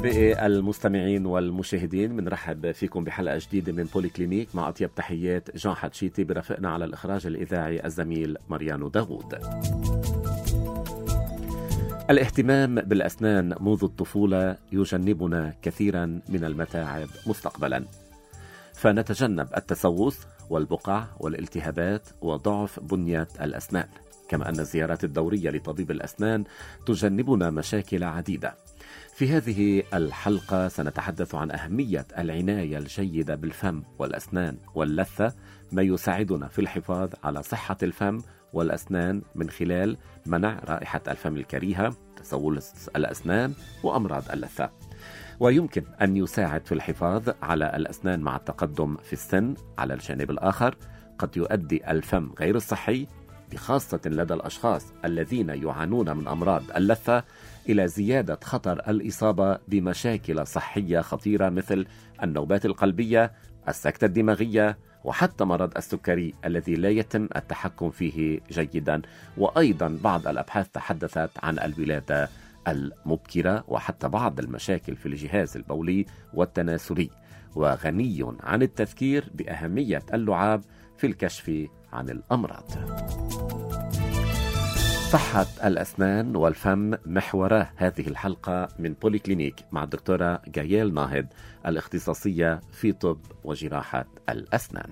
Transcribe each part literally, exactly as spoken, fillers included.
أعزائي المستمعين والمشاهدين، بنرحب فيكم بحلقة جديدة من بولي كلينيك مع أطيب تحيات جان حتشيتي، برافقنا على الإخراج الإذاعي الزميل مريانو داوود. الاهتمام بالأسنان منذ الطفولة يجنبنا كثيرا من المتاعب مستقبلا، فنتجنب التسوس والبقع والالتهابات وضعف بنية الأسنان، كما أن الزيارات الدورية لطبيب الأسنان تجنبنا مشاكل عديدة. في هذه الحلقة سنتحدث عن أهمية العناية الجيدة بالفم والأسنان واللثة، ما يساعدنا في الحفاظ على صحة الفم والأسنان من خلال منع رائحة الفم الكريهة، تسوس الأسنان وأمراض اللثة. ويمكن أن يساعد في الحفاظ على الأسنان مع التقدم في السن. على الجانب الآخر قد يؤدي الفم غير الصحي، بخاصة لدى الأشخاص الذين يعانون من أمراض اللثة، إلى زيادة خطر الإصابة بمشاكل صحية خطيرة مثل النوبات القلبية، السكتة الدماغية، وحتى مرض السكري الذي لا يتم التحكم فيه جيدا. وأيضا بعض الأبحاث تحدثت عن الولادة المبكرة وحتى بعض المشاكل في الجهاز البولي والتناسلي. وغني عن التذكير بأهمية اللعاب في الكشف عن الأمراض. صحة الأسنان والفم محوراه هذه الحلقة من بولي كلينيك مع الدكتورة جاييل ناهد، الاختصاصية في طب وجراحة الأسنان.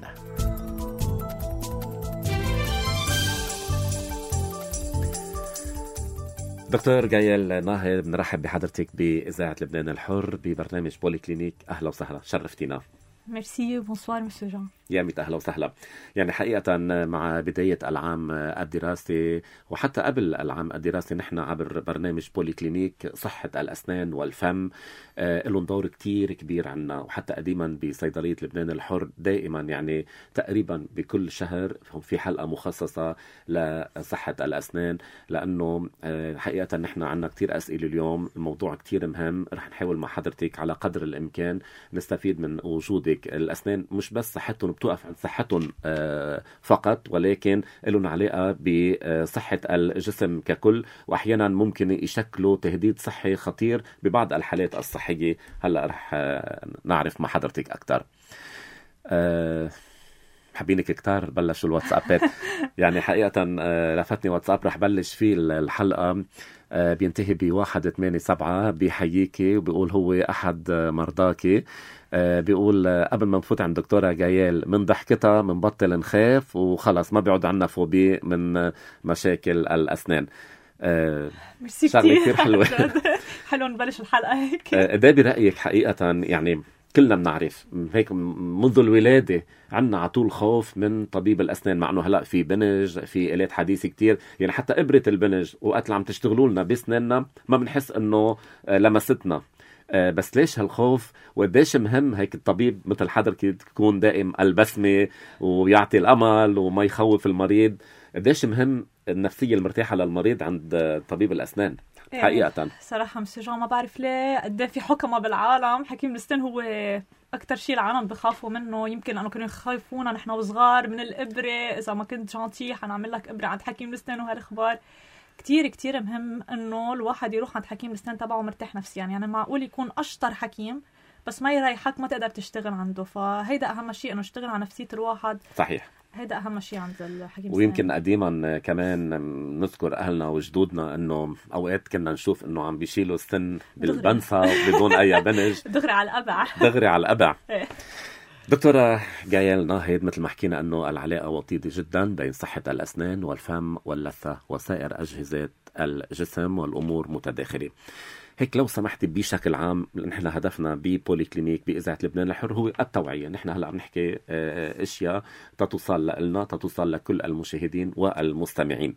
دكتور جاييل ناهد، بنرحب بحضرتك بإذاعة لبنان الحر ببرنامج بولي كلينيك. أهلا وسهلا، شرفتينا. ميرسي، بونسوار مسيو جان. يا ميت أهلا وسهلا. يعني حقيقة مع بداية العام الدراسي وحتى قبل العام الدراسي نحن عبر برنامج بولي كلينيك صحة الأسنان والفم آه لهم دور كتير كبير عنا، وحتى قديما بصيدلية لبنان الحر دائما يعني تقريبا بكل شهر في حلقة مخصصة لصحة الأسنان، لأنه آه حقيقة نحن عنا كتير أسئلة اليوم. الموضوع كتير مهم، رح نحاول مع حضرتك على قدر الإمكان نستفيد من وجودك. الأسنان مش بس صحتهم بتوقف عن صحتهم فقط، ولكن لهم علاقة بصحة الجسم ككل، وأحيانا ممكن يشكلوا تهديد صحي خطير ببعض الحالات الصحية. هلأ رح نعرف مع حضرتك أكتر. حابينك كتار بلشوا الواتسابات. يعني حقيقة لفتني واتساب رح بلش فيه الحلقة، بينتهي بواحد ثمانية سبعة، بيحييكي وبيقول هو أحد مرضاكي. بيقول قبل ما نفوت عند دكتورة جاييل من ضحكتها منبطل نخاف وخلص ما بيعود عنا فوبي من مشاكل الأسنان. ميرسي كتير حلوة. حلو نبلش الحلقة هيك. ده برأيك حقيقة يعني كلنا بنعرف هيك منذ الولادة عنا عطول خوف من طبيب الأسنان، مع أنه هلأ في بنج، في آلات حديثة كتير، يعني حتى إبرة البنج وقت اللي عم تشتغلوا لنا بسناننا ما بنحس أنه لمستنا. بس ليش هالخوف؟ وقديش مهم هيك الطبيب مثل حضرتك تكون دائم البسمة ويعطي الأمل وما يخوف المريض؟ قديش مهم النفسية المرتاحة للمريض عند طبيب الأسنان حقيقة؟ صراحة مسيو جان ما بعرف ليه قد في حكمة بالعالم حكيم الأسنان هو أكتر شيء العالم بخافوا منه. يمكن أنه كانوا يخافونا نحن وصغار من الإبرة، إذا ما كنت جانتي حنعمل لك إبرة عند حكيم الأسنان وهالأخبار. كتير كتير مهم انه الواحد يروح عند حكيم الاسنان تبعه مرتاح نفسيا. يعني معقول يكون اشطر حكيم بس ما يريحك ما تقدر تشتغل عنده، فهيدا اهم شيء انه يشتغل على نفسية الواحد. صحيح، هيدا اهم شيء عند الحكيم. ويمكن قديما كمان نذكر اهلنا وجدودنا انه اوقات كنا نشوف انه عم بيشيلوا السن بالبنسة بدون اي بنج، دغري على الابع دغري على الابع. دكتورة جاييل ناهد، مثل ما حكينا أنه العلاقة وطيدة جدا بين صحة الأسنان والفم واللثة وسائر أجهزة الجسم، والأمور متداخلة. هيك لو سمحت بشكل عام، نحن هدفنا ببولي كلينيك بإذاعة لبنان الحر هو التوعية. نحن هلأ عم نحكي أشياء تتوصل لنا، تتوصل لكل المشاهدين والمستمعين.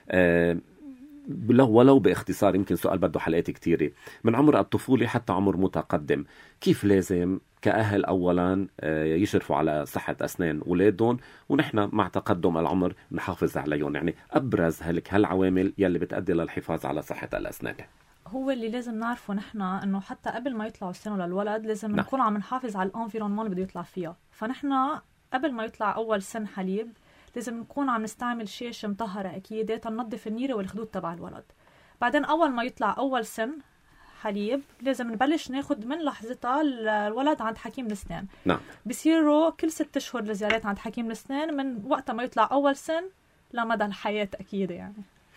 ولو باختصار، يمكن سؤال بده حلقات كتيرة، من عمر الطفولة حتى عمر متقدم، كيف لازم كأهل أولا يشرفوا على صحة أسنان أولادهم، ونحن مع تقدم العمر نحافظ عليهم؟ يعني أبرز هلك هالعوامل يلي بتأدي للحفاظ على صحة الأسنان. هو اللي لازم نعرفه نحن انه حتى قبل ما يطلعوا السنة للولد لازم نعم. نكون عم نحافظ على الانفيرونمون اللي بده يطلع فيها. فنحن قبل ما يطلع اول سن حليب لازم نكون عم نستعمل شاشة مطهرة اكيد تنظف النيرة والخدود تبع الولد. بعدين اول ما يطلع اول سن حليب لازم نبلش ناخد من لحظتها الولد عند حكيم الأسنان. نعم. بيصيروا كل ست أشهر الزيارات عند حكيم الأسنان من وقت ما يطلع أول سن لمدى الحياة أكيد. يعني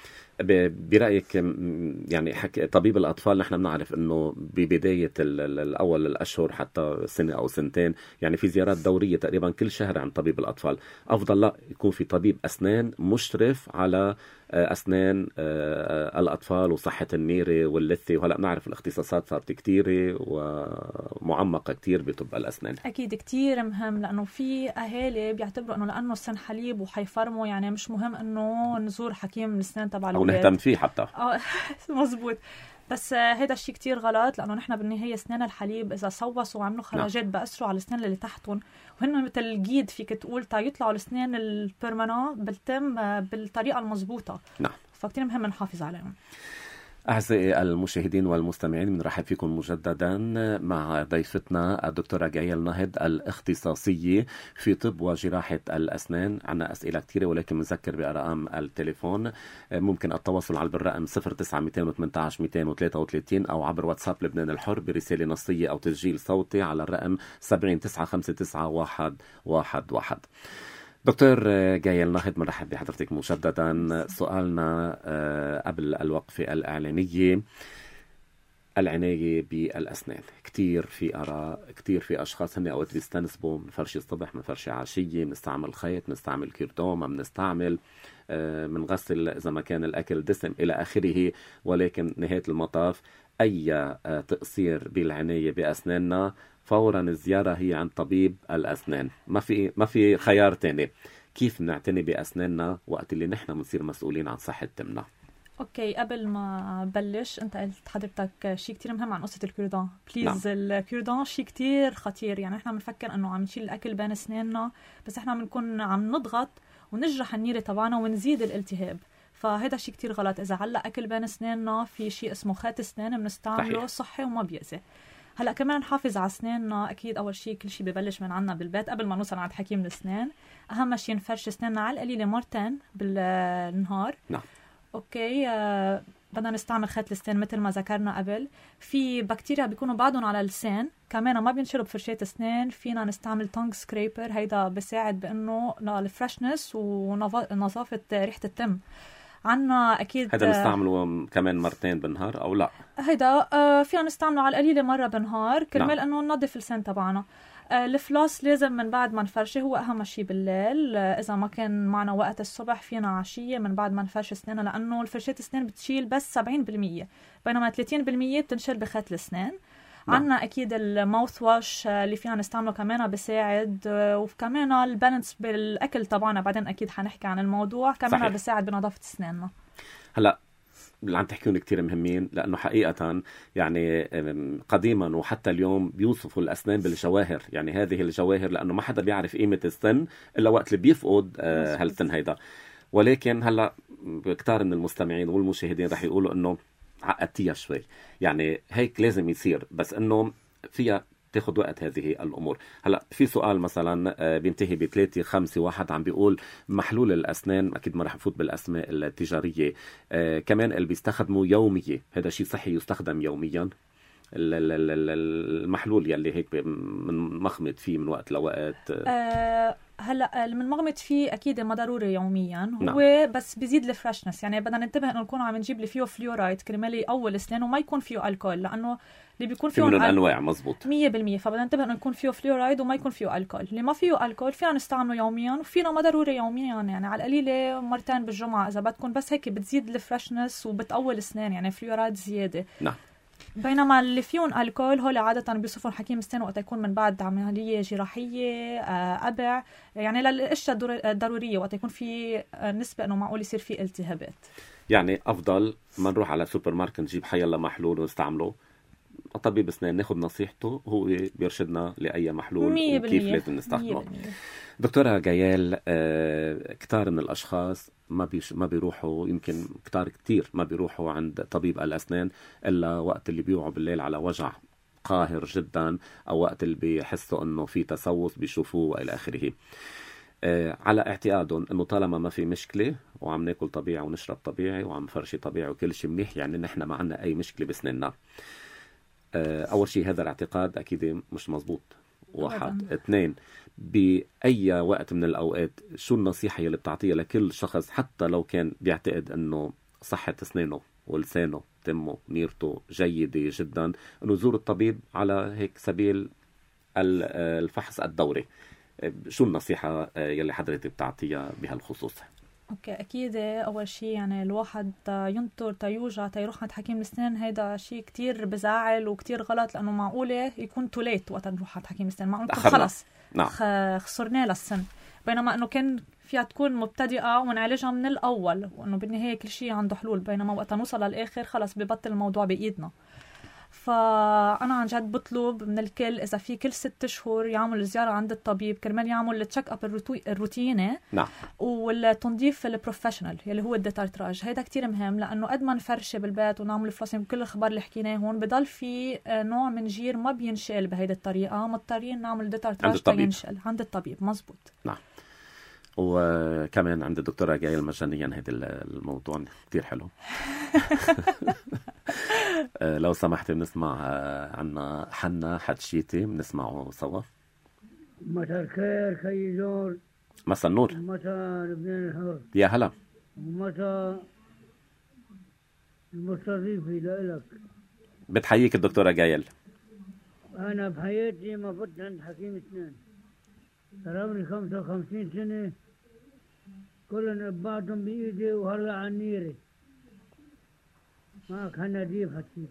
برأيك يعني حكي طبيب الأطفال، نحن بنعرف أنه ببداية الأول الأشهر حتى سنة أو سنتين يعني في زيارات دورية تقريبا كل شهر عند طبيب الأطفال. أفضل لا يكون في طبيب أسنان مشرف على أسنان الأطفال وصحة النيرة واللثة، وهلأ بنعرف الاختصاصات صارت كتيرة ومعمقة كتير بطب الأسنان. أكيد كتير مهم، لأنه في أهالي بيعتبروا أنه لأنه السن حليب وحيفرموا يعني مش مهم أنه نزور حكيم الأسنان تبع الأولاد ونهتم فيه حتى. اه مزبوط. بس هيدا الشيء كتير غلط، لأنه نحن بالنهاية أسنان الحليب إذا صوصوا وعملوا خراجات بأسروا على الأسنان اللي تحتهم، وهن مثل الجيد فيك تقول تا يطلعوا الأسنان البرمنا بالتم بالطريقة المضبوطة. نعم. فكتير مهم نحافظ عليهم. أعزائي المشاهدين والمستمعين، بنرحب فيكم مجددا مع ضيفتنا الدكتورة جايل نهض الاختصاصية في طب وجراحة الأسنان. عنا أسئلة كثيرة ولكن بنذكر بأرقام التليفون. ممكن التواصل على بالرقم صفر تسعة مئتين وثمانية عشر مئتين وثلاثة وثلاثين أو عبر واتساب لبنان الحر برسالة نصية أو تسجيل صوتي على الرقم سبعين تسعة خمسة تسعة واحد واحد واحد. دكتور جايل نهض، مرحب بحضرتك مجددا. سؤالنا قبل الوقفة الإعلانية، العناية بالأسنان. كتير في آراء، كتير في أشخاص هن أوقات بيستنسبوا من فرشة الصبح، من فرشة عشية، بنستعمل خيط، بنستعمل كيردوم، ما بنستعمل بنغسل إذا ما كان الأكل دسم إلى آخره. ولكن نهاية المطاف أي تقصير بالعناية بأسناننا فورا الزيارة هي عند طبيب الأسنان. ما في ما في خيار تاني. كيف نعتني بأسناننا وقت اللي نحن بنصير مسؤولين عن صحة تمنا؟ اوكي، قبل ما بلش انت قلت حضرتك شيء كتير مهم عن قصة الكيردون. بليز. نعم. الكيردون شيء كتير خطير. يعني احنا بنفكر انه عم نشيل الاكل بين اسناننا، بس احنا بنكون عم نضغط ونجرح النيرة تبعنا ونزيد الالتهاب. فهذا شيء كتير غلط. اذا علق اكل بين اسناننا في شيء اسمه خيط اسنان بنستعمله صحي وما بيأذي. هلا كمان نحافظ على اسناننا. اكيد اول شيء كل شيء ببلش من عنا بالبيت قبل ما نوصل عند حكيم الاسنان. اهم شيء نفرش اسناننا على القليله مرتين بالنهار. نعم. اوكي. آه بدنا نستعمل خيط الاسنان مثل ما ذكرنا قبل. في بكتيريا بيكونوا بعضهم على اللسان كمان ما بينشروا بفرشاة اسنان. فينا نستعمل تونج سكريبر، هيدا بيساعد بانه للفرشنس ونظافه ريحه التم. عنا اكيد هذا نستعمله كمان مرتين بالنهار او لا؟ هيدا آه فينا نستعمله على القليله مره بالنهار كرمال نعم. انه ننظف اللسان تبعنا. آه الفلوس لازم من بعد ما نفرشه، هو اهم شيء بالليل. آه اذا ما كان معنا وقت الصبح فينا عشيه من بعد ما نفرش اسناننا، لانه الفرشاه اسنان بتشيل بس سبعين بالمية بينما ثلاثين بالمية بتنشل بخيط الاسنان. نعم. عنا اكيد الماوث واش اللي فينا نستعمله كمان بيساعد، وكمان البالانس بالاكل طبعا بعدين اكيد حنحكي عن الموضوع كمان بيساعد بنظافه اسناننا. هلا اللي عم تحكيون كتير مهمين، لأنه حقيقة يعني قديما وحتى اليوم بيوصفوا الأسنان بالجواهر. يعني هذه الجواهر لأنه ما حدا بيعرف قيمة السن إلا وقت اللي بيفقد هالسن هيدا. ولكن هلا كتار من المستمعين والمشاهدين رح يقولوا إنه عقدتيها شوي، يعني هيك لازم يصير، بس إنه فيها تاخد وقت هذه الأمور. هلأ في سؤال مثلا بينتهي بثلاثة خمسة واحد عم بيقول محلول الأسنان، أكيد ما رح نفوت بالأسماء التجارية، آه كمان اللي بيستخدموا يومية، هذا شيء صحي يستخدم يوميا؟ المحلول يلي هيك من مخمط فيه من وقت لوقت. أه هلا من مغمض فيه اكيد ما ضروري يوميا هو. نعم. بس بيزيد الفرشنس. يعني بدنا ننتبه انه نكون عم نجيب اللي فيه فلورايد كرمال يقوي اسنان وما يكون فيه الكحول، لانه اللي بيكون فيه من الانواع مزبوط مية بالمية. فبدنا ننتبه انه يكون فيه فلورايد وما يكون فيه الكحول. اللي ما فيه الكحول فينا نستعمله يوميا، وفينا ما ضروري يوميا، يعني على القليله مرتين بالجمعه اذا بدكم، بس هيك بتزيد الفرشنس وبتقوي الاسنان، يعني فلورايد زياده. نعم. بينما اللي فيهم الكحول هول عاده بيوصفوا حكيم السن وقت يكون من بعد عمليه جراحيه، ابع، يعني للاشياء الضروريه وقت يكون في نسبه انه معقول يصير في التهابات. يعني افضل ما نروح على سوبر ماركت نجيب حيلا محلول ونستعمله. طبيب اسنان ناخذ نصيحته، هو بيرشدنا لاي محلول وكيف لازم نستخدمه. دكتورة جايل، آه، كتار من الاشخاص ما بيش ما بيروحوا، يمكن كتار كتير ما بيروحوا عند طبيب الاسنان الا وقت اللي بيوعوا بالليل على وجع قاهر جدا، او وقت اللي بيحسوا انه في تسوس بيشوفوه والى اخره. آه، على اعتقادهم انه طالما ما في مشكله وعم ناكل طبيعي ونشرب طبيعي وعم فرشي طبيعي وكل شيء منيح، يعني نحن ما عنا اي مشكله بسناننا. أول شيء هذا الاعتقاد أكيد مش مزبوط، واحد. اثنين، بأي وقت من الأوقات شو النصيحة اللي بتعطيها لكل شخص حتى لو كان بيعتقد أنه صحة أسنانه ولسانه تمه نيرته جيدة جدا، أنه يزور الطبيب على هيك سبيل الفحص الدوري؟ شو النصيحة يلي حضرتك بتعطيها بهالخصوص؟ اوكي، اكيد اول شيء يعني الواحد ينطر تيوجع تيروح عند حكيم الاسنان، هيدا شيء كتير بزعل وكتير غلط، لانه معقوله يكون توليت وقت نروح عند حكيم الاسنان، معقول نكون خلص نعم. خسرنا للسن، بينما انه كان فيها تكون مبتدئه ونعالجها من الاول، وانه بالنهايه كل شيء عنده حلول، بينما وقت نوصل للاخر خلص ببطل الموضوع بايدنا. فأنا عن جد بطلب من الكل إذا في كل ست شهور يعمل زيارة عند الطبيب كرمال يعمل التشيك أب الروتيني. نعم. والتنظيف البروفيشنال يلي هو الديتارتراج، هيدا كتير مهم، لأنه قد ما نفرش بالبيت ونعمل فلوسين بكل الخبر اللي حكيناه هون بضل في نوع من جير ما بينشال بهيدا الطريقة، مضطرين نعمل ديتارتراج تينشال عند الطبيب. مزبوط. نعم. وكمان عند الدكتورة جايل مجانيا. هذا الموضوع كتير حلو. لو سمحت بنسمع عنا حنا حتشيتي، بنسمعه سوا. مساء الخير خي جورج. مساء النور. مساء لبنان الحر. يا هلا. مساء المستضيفي لإلك. بتحييك الدكتورة جايل. أنا بحياتي ما فت عند حكيم اسنان، صار لي خمسة وخمسين سنة، كلهم بعضهم بإيدي وهلا عنيري. معك هناديف حكيت.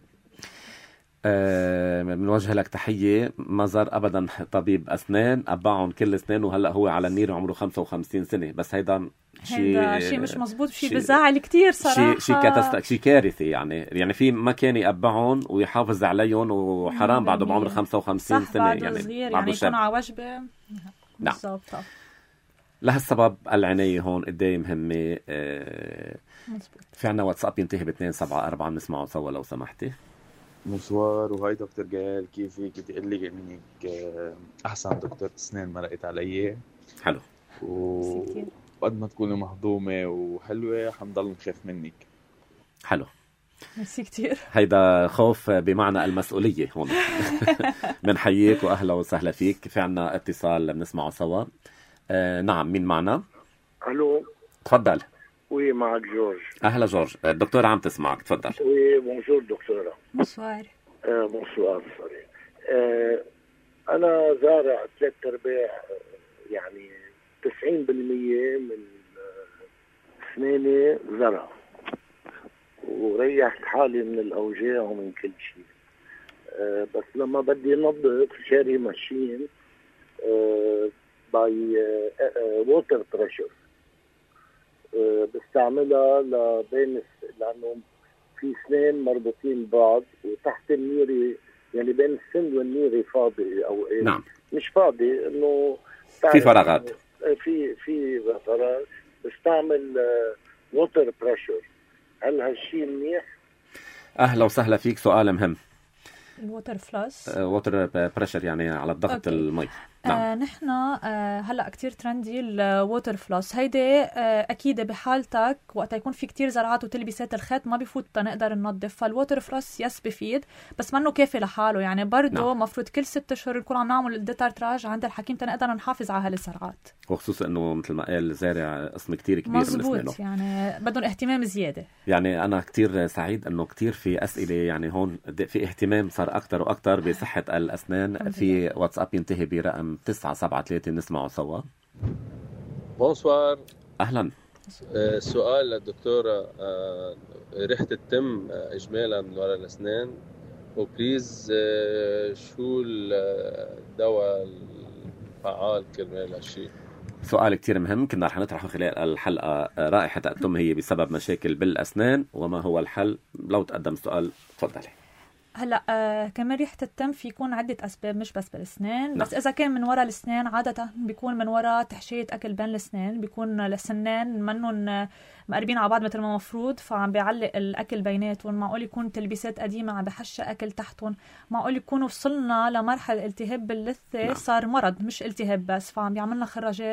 أه بنوجه لك تحية. ما زار أبدا طبيب أسنان، أبعهم كل أسنان وهلأ هو على النير وعمره خمسة وخمسين سنة، بس هيدا شيء شيء مش مزبوط، شيء بزعل كتير صراحة، شيء شيء كاتستك شيء كارثي يعني. يعني في ما كان يقبعهم ويحافظ عليهم، وحرام بعده بعمر خمسة وخمسين سنة يعني صغير يعني يكون على وجبة. نعم. لهالسبب العناية هون قديه مهمة. أه في عنا واتساب ينتهي باثنين سبعة أربعة، بنسمعه سوا لو سمحتي. مصور وهاي دكتور جايل، كيفك؟ بتقول لي انك احسن دكتور اسنان مرقت علي. حلو. وقد ما تكوني مهضومه وحلوه حنضل نخاف منك. حلو. ميرسي كتير. هيدا خوف بمعنى المسؤوليه هون. بنحييك واهلا وسهلا فيك. في عنا اتصال بنسمعه سوا. آه نعم، مين معنا؟ الو. تفضل. وي، معك جورج. اهلا جورج، الدكتورة عم تسمعك، تفضل. وي، بونجور دكتورة. بونسوار. آه بونسوار سوري. آه انا زارع ثلاث ارباع يعني تسعين بالمية من اسناني زرع، وريحت حالي من الاوجاع ومن كل شيء. آه بس لما بدي نظف شاري ماشين آه باي ووتر بريشر، بستعملها لبين، لانه في اثنين مربوطين ببعض وتحت النيري، يعني بين السن والنيري فاضي او ايه. نعم. مش فاضي، انه في فراغات، في في فراغ. بستعمل ووتر بريشر، هل هالشيء منيح؟ اهلا وسهلا فيك. سؤال مهم. الووتر فلاس، ووتر بريشر يعني على الضغط المي. نعم. آه نحن آه هلا كتير ترندي الووتر فلاس. هيدي آه اكيد بحالتك وقت يكون في كتير زرعات وتلبيسات الخيط ما بفوت نقدر ننظف، فالووتر فلاس يس بفيد، بس منه كافي لحاله يعني. برضه نعم. مفروض كل ست اشهر نكون عم نعمل الديتارتراج عند الحكيم تنقدر نحافظ على هالزرعات، وخصوصا انه مثل ما قال زارع قسم كتير كبير من اسنانه. مزبوط، يعني بدهم اهتمام زياده. يعني انا كتير سعيد انه كتير في اسئله، يعني هون في اهتمام صار اكتر واكتر بصحه الاسنان. في واتساب ينتهي برقم تسعة سبعة ثلاثة، نسمعه سوا. بونسوار. اهلا. آه سؤال للدكتورة، آه ريحة التم آه اجمالا من وراء الاسنان، وبليز آه شو الدواء الفعال كرمال هالشيء؟ سؤال كتير مهم، كنا رح نطرحه خلال الحلقة. رائحة التم هي بسبب مشاكل بالأسنان، وما هو الحل؟ لو تقدم سؤال تفضلي. هلا آه كمان ريحة التم في يكون عدة أسباب، مش بس بالأسنان. بس إذا كان من وراء الأسنان عادة بيكون من وراء تحشية أكل بين الأسنان، بيكون السنان منهم مقربين على بعض مثل ما مفروض، فعم بيعلق الأكل بيناتهم. معقول يكون تلبيسات قديمة عم بحشى أكل تحتهم، معقول يكون وصلنا لمرحلة التهاب باللثة. نعم. صار مرض مش التهاب بس، فعم بيعملنا خراجات،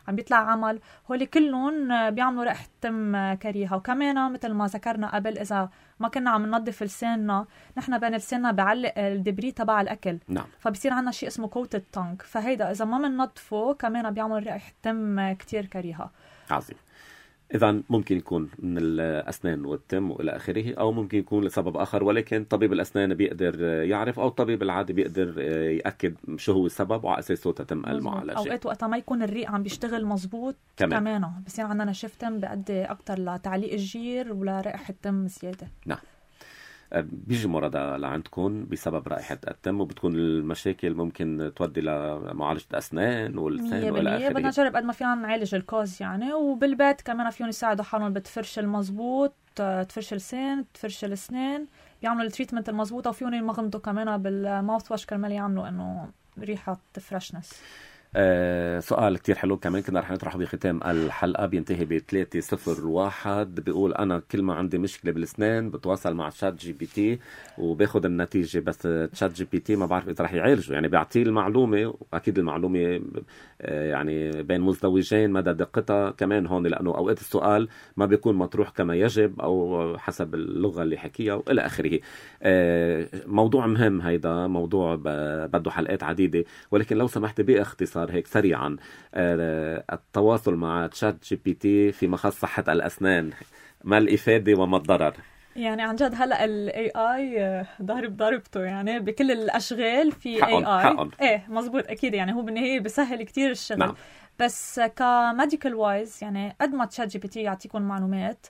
عم بيطلع عمل، هول كلهم بيعملوا رائحة تم كريهة. وكمان مثل ما ذكرنا قبل، إذا ما كنا عم ننظف لساننا، نحن بين لساننا بعلق الدبري تبع الأكل، نعم. فبصير عنا شيء اسمه coated tongue، فهيدا إذا ما مننظفه كمان بيعمل رائحة تم كتير كريهة. عظيم. إذا ممكن يكون من الأسنان والتم وإلى آخره، أو ممكن يكون لسبب آخر، ولكن طبيب الأسنان بيقدر يعرف، أو الطبيب العادي بيقدر يأكد شو هو السبب وعلى أساسه تتم المعالجة. أوقات وقتا ما يكون الريق عم بيشتغل مزبوط كمان, كمان. بصير عندنا نشف تم بيؤدي أكتر لتعليق الجير ولرائحة تم زيادة. نعم. بيجي مرضى لعندكم بسبب رائحة التم، وبتكون المشاكل ممكن تودي لمعالجة أسنان واللسان وإلى آخره. بدنا نجرب قد ما فينا نعالج الكوز يعني، وبالبيت كمان فيهم يساعدوا حالهم بتفرش المزبوط، تفرش اللسان، تفرش الأسنان، بيعملوا التريتمنت المزبوطة، وفيهم يمغمضوا كمان بالماوث واش كرمال يعملوا إنه ريحة فرشنس. آه سؤال كتير حلو كمان كنا رح نطرحه بختام الحلقة، بينتهي بثلاثة صفر واحد، بيقول أنا كل ما عندي مشكلة بالأسنان بتواصل مع تشات جي بي تي وباخد النتيجة، بس تشات جي بي تي ما بعرف إذا رح يعالجه، يعني بيعطيه المعلومة، وأكيد المعلومة آه يعني بين مزدوجين مدى دقتها كمان هون، لأنه أوقات السؤال ما بيكون مطروح كما يجب أو حسب اللغة اللي حكيها وإلى آخره. آه موضوع مهم هيدا، موضوع بده حلقات عديدة، ولكن لو سمحت باختصار هيك سريعا، التواصل مع تشات جي بي تي في مخص صحة الأسنان، ما الإفادة وما الضرر؟ يعني عن جد هلا ال إيه آي ضارب ضربته يعني بكل الأشغال في حقن. إيه آي. حقن. ايه مزبوط أكيد، يعني هو بالنهاية بيسهل كتير الشغل. نعم. بس كميديكال وايز يعني قد ما تشات جي بي تي يعطيكم معلومات،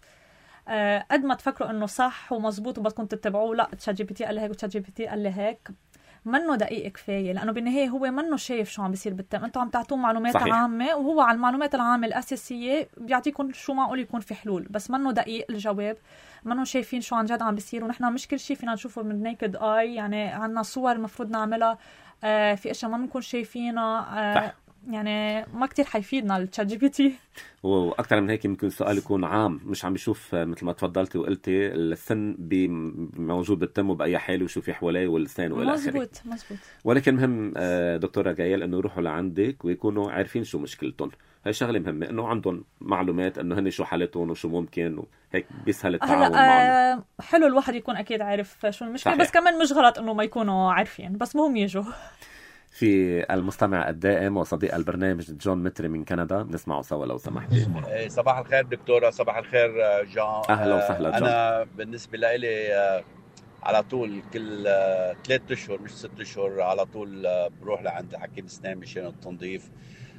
قد ما تفكروا إنه صح ومزبوط وبدكم تتبعوه، لا تشات جي بي تي قال لي هيك وتشات جي بي تي قال لي هيك، منه دقيق كفايه، لانه بالنهايه هو منه شايف شو عم بيصير بالتم، انتم عم تعطوه معلومات صحيح. عامه، وهو على المعلومات العامه الاساسيه بيعطيكم شو معقول يكون في حلول، بس منه دقيق الجواب، منه شايفين شو عن جد عم بيصير. ونحن مش كل شيء فينا نشوفه من نيكد اي، يعني عندنا صور المفروض نعملها، آه في اشياء ما بنكون شايفينها، آه يعني ما كتير حيفيدنا التشات جي بي تي. واكثر من هيك يمكن السؤال يكون عام، مش عم بيشوف مثل ما تفضلتي وقلتي السن موجود بالتم باي حال، وشو في حواليه واللسان والى اخره. مزبوط مزبوط. ولكن مهم دكتوره جايل انه يروحوا لعندك ويكونوا عارفين شو مشكلتهم، هاي شغله مهمه، انه عندهم معلومات انه هن شو حالتهم وشو ممكن، وهيك بيسهل التعاون معهم. حلو الواحد يكون اكيد عارف شو المشكله صحيح. بس كمان مش غلط انه ما يكونوا عارفين، بس مهم يجوا. في المستمع الدائم وصديق البرنامج جون متري من كندا، نسمعه سوا لو سمحتي. صباح الخير دكتورة. صباح الخير جون. أهلا وسهلا جون. أنا بالنسبة لي على طول كل ثلاثة أشهر مش ست أشهر على طول بروح لعند حكيم أسنان مشان التنظيف،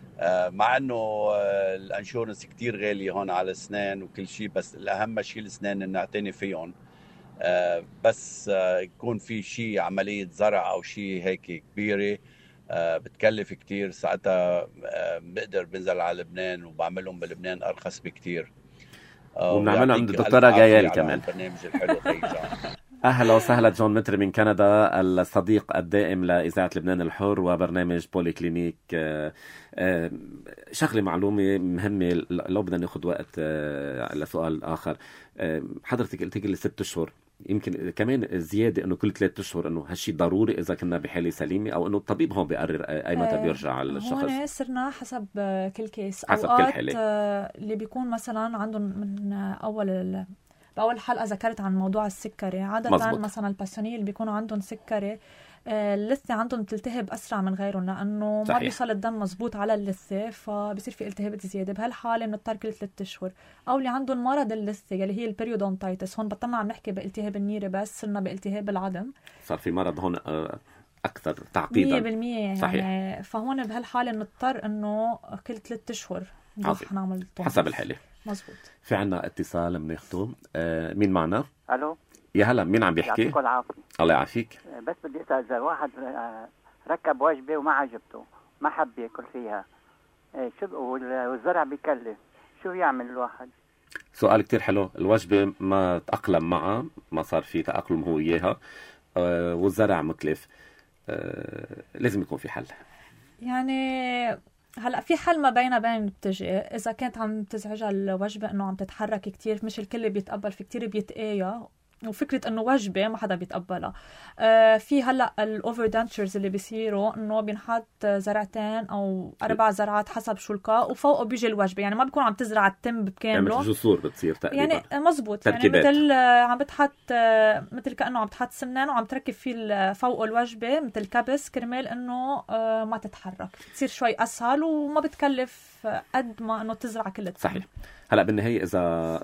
مع أنه الانشورنس كتير غالية هون على الأسنان وكل شيء، بس الأهم شيء الأسنان إن نعتني فيهم، بس يكون في شيء عملية زرع أو شيء هيك كبيرة بتكلف كتير، ساعتها بقدر بنزل على لبنان وبعملهم بلبنان أرخص بكتير، وبنعملهم عند الدكتورة جايل كمان. البرنامج الحلو خيجان. أهلا وسهلا جون متر من كندا، الصديق الدائم لإذاعة لبنان الحر وبرنامج بولي كلينيك. شغلة معلومة مهمة لو بدنا ناخد وقت لسؤال آخر. حضرتك قلت لي ست أشهر، يمكن كمان زيادة إنه كل ثلاثة أشهر، إنه هالشي ضروري إذا كنا بحالة سليمة، أو إنه الطبيب هون بيقرر أي متى بيرجع الشخص؟ هون صرنا حسب كل كيس، حسب أوقات كل حالة. اللي بيكون مثلا عندهم من أول ال... بأول حلقة ذكرت عن موضوع السكري، عادة مزبوط. مثلا الباسيونية اللي بيكونوا عندهم سكري اللثة عندهم تلتهب أسرع من غيرهم، لأنه صحيح. ما بيصل الدم مزبوط على اللثة، فبصير في التهابات زيادة. بهالحالة بنضطر كل ثلاثة أشهر. أو اللي عندهم مرض اللثة اللي هي البريودونتايتس، هون بطلنا عم نحكي بالتهاب النيرة بس، صرنا بالتهاب العظم، صار في مرض هون أكثر تعقيدا مية بالمية يعني صحيح. فهون بهالحالة بنضطر إنه كل ثلاثة أشهر نروح نعمل حسب الحالة. مزبوط. في عنا اتصال بناخده. آه مين معنا؟ الو يا هلا، مين عم بيحكي؟ يعطيكم العافيه. الله يعافيك. بس بدي اسال، اذا واحد ركب وجبه وما عجبته، ما حب ياكل فيها، شو والزرع بيكلف، شو يعمل الواحد؟ سؤال كتير حلو. الوجبه ما تأقلم معها، ما صار في تأقلم هو اياها، آه والزرع مكلف، آه لازم يكون في حل. يعني هلا في حل ما بينها بين بتجي، اذا كانت عم تزعجها الوجبه انه عم تتحرك كتير، مش الكل بيتقبل، في كتير بيتقايا وفكره انه وجبه ما حدا بيتقبلها. آه في هلا الاوفر دانتشرز اللي بيصيروا انه بينحط زرعتين او اربع زرعات حسب شو الكا، وفوقه بيجي الوجبه، يعني ما بيكون عم تزرع التم بكامله، يعني جسور بتصير تقريبا، يعني مزبوط، يعني تركيبات. مثل عم بتحط مثل كانه عم تحط سمنان وعم تركب فيه فوقه الوجبه مثل كبس، كرمال انه ما تتحرك، تصير شوي اسهل وما بتكلف قد ما انه تزرع كل التم. صحيح. هلا بالنهايه اذا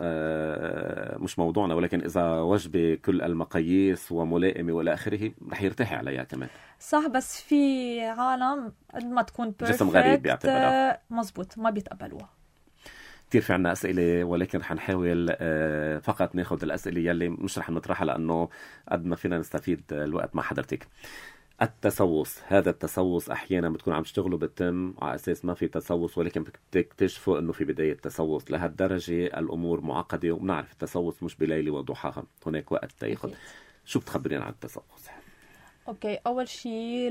مش موضوعنا، ولكن اذا وجبه كل المقاييس وملائمه والى اخره رح يرتاحي عليها كمان. صح، بس في عالم قد ما تكون جسم غريب بيعتبرها. مزبوط، ما بيتقبلوها. كتير في عنا أسئلة، ولكن رح نحاول فقط ناخد الأسئلة يلي مش رح نطرحها لأنه قد ما فينا نستفيد الوقت مع حضرتك. التسوس، هذا التسوس أحيانا بتكون عم تشتغلوا بالتم على أساس ما في تسوس، ولكن بتكتشفوا أنه في بداية تسوس. لهالدرجة الأمور معقدة، وبنعرف التسوس مش بليلة وضحاها، هناك وقت تاخد. شو بتخبرين عن التسوس؟ اوكي، اول شيء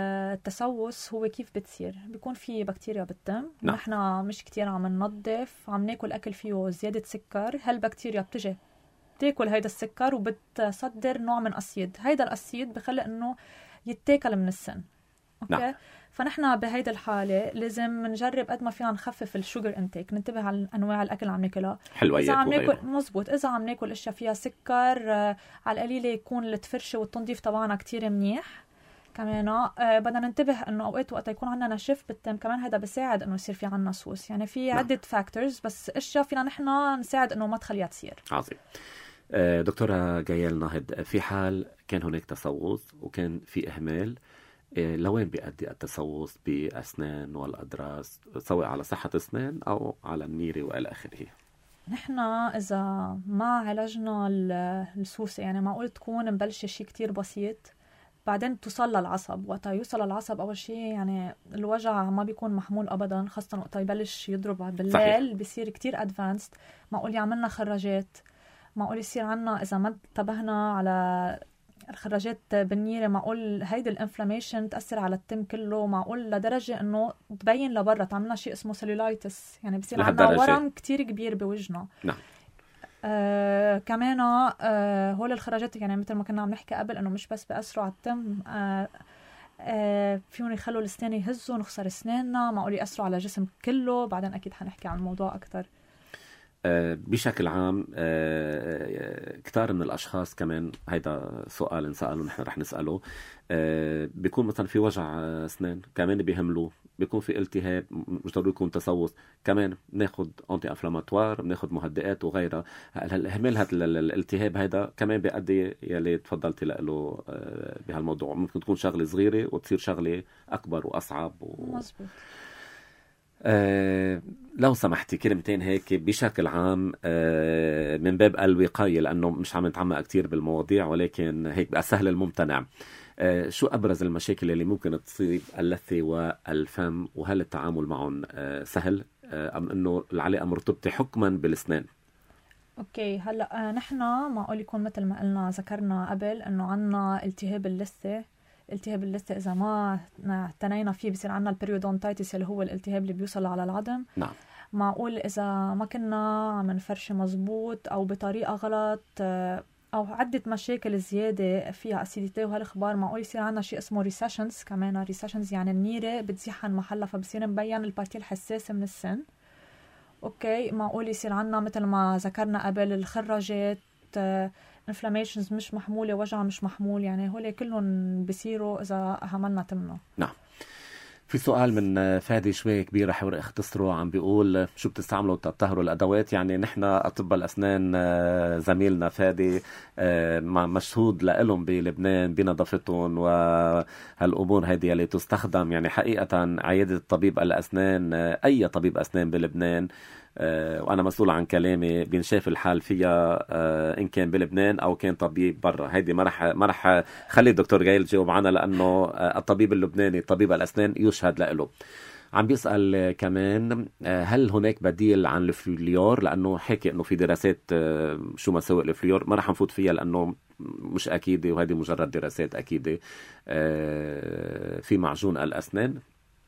التسوس هو كيف بتصير؟ بيكون في بكتيريا بالتم، نعم. نحن مش كتير عم ننظف، عم ناكل اكل فيه زياده سكر، هالبكتيريا بتجي بتاكل هيدا السكر وبتصدر نوع من اسيد، هيدا الاسيد بخلي انه يتاكل من السن. اوكي. نعم. فنحن بهيدا الحاله لازم نجرب قد ما فينا نخفف الشوجر انتيك، ننتبه على انواع الاكل اللي عم ناكلها. حلويات اذا عم وغيره. ناكل مزبوط، اذا عم ناكل اشياء فيها سكر آه على القليله يكون التفرشه والتنظيف تبعنا كتير منيح. كمان آه بدنا ننتبه انه اوقات وقت يكون عندنا نشف بالتم كمان هذا بيساعد انه يصير في عنا سوس، يعني في عده فاكتورز، بس اشياء فينا نحن نساعد انه ما تخليها تصير. عظيم. دكتورة جايال ناهد، في حال كان هناك تسوس وكان في إهمال، لوين بيؤدي التسوس بأسنان والأضراس، سواء على صحة أسنان أو على النيرة وإلى آخره؟ نحن إذا ما عالجنا السوسة، يعني معقول تكون مبلشة شيء كتير بسيط بعدين توصل للعصب، وقت يوصل للعصب أول شيء يعني الوجع ما بيكون محمول أبدا، خاصة وقت يبلش يضرب بالليل. صحيح. بيصير كتير أدفانسد، معقول يعملنا خراجات، معقول يصير عنا إذا ما انتبهنا على الخراجات بالنيرة، معقول هيدي الانفلاميشن تأثر على التم كله، معقول لدرجة انه تبين لبرا تعملنا شيء اسمه سيلولايتس، يعني بصير عندنا ورم كتير كبير بوجهنا. نعم. آه كمان آه هول الخراجات يعني مثل ما كنا عم نحكي قبل انه مش بس بأثروا على التم، آه آه فيهم يخلوا الاسنان يهزوا، نخسر اسناننا، معقول يأثروا على الجسم كله، بعدين اكيد حنحكي عن الموضوع اكتر. بشكل عام كتار من الأشخاص، كمان هيدا سؤال نسأله نحن رح نسأله، بيكون مثلا في وجع أسنان كمان بيهملوه، بيكون في التهاب، مش ضروري يكون تسوس، كمان بناخد أنتي أنفلاماتوار، بناخد مهدئات وغيرها. هالإهمال هذا الالتهاب هيدا كمان بيؤدي يلي تفضلتي له بهالموضوع، ممكن تكون شغلة صغيرة وتصير شغلة أكبر وأصعب و... مزبوط. آه لو سمحتي كلمتين هيك بشكل عام آه من باب الوقاية، لأنه مش عم نتعمق كتير بالمواضيع، ولكن هيك بقى سهل الممتنع. آه شو أبرز المشاكل اللي ممكن تصيب اللثة والفم، وهل التعامل معهم آه سهل آه أم أنه العلاقة مرتبطة حكما بالأسنان؟ اوكي، هلا نحن معقول يكون مثل ما قلنا ذكرنا قبل انه عنا التهاب اللثة. التهاب اللثة إذا ما اعتنينا فيه بصير عنا البريودونتايتس اللي هو الالتهاب اللي بيوصل على العظم. نعم. معقول إذا ما كنا عم نفرش مزبوط أو بطريقة غلط أو عدة مشاكل زيادة فيها أسيديتي وهالأخبار، معقول يصير عنا شيء اسمه ريسيشنز. كمان ريسيشنز يعني النيرة بتزيح عن محلها، فبصير مبين البارتي الحساسة من السن. أوكي، معقول يصير عنا مثل ما ذكرنا قبل الخراجات، inflammations مش محمولة، وجع مش محمول، يعني هول كلهم بيصيروا إذا هملنا تمنا. نعم. في سؤال من فادي شوي كبير رح اختصره، عم بيقول شو بتستعملوا تطهروا الأدوات؟ يعني نحن أطباء الأسنان زميلنا فادي مشهود لهم بلبنان بنظافتهم وهالأمور هذه اللي تستخدم، يعني حقيقة عيادة طبيب الأسنان، أي طبيب أسنان بلبنان وأنا مسؤول عن كلامي بنشاف الحال فيها إن كان بلبنان أو كان طبيب برا. هيدي ما رح ما رح خلي الدكتور جايل جاوب عنها، لأنه الطبيب اللبناني طبيب الأسنان يشهد له. عم بيسأل كمان هل هناك بديل عن الفليور، لأنه حكي أنه في دراسات شو مساوئ الفليور، ما رح نفوت فيها لأنه مش أكيدة، وهذه مجرد دراسات أكيدة. في معجون الأسنان